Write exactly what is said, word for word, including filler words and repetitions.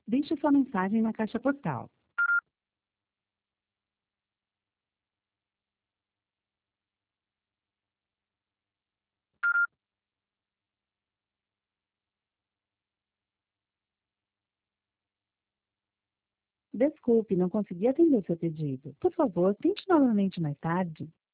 Deixe sua mensagem na caixa postal. Desculpe, não consegui atender o seu pedido. Por favor, tente novamente mais tarde.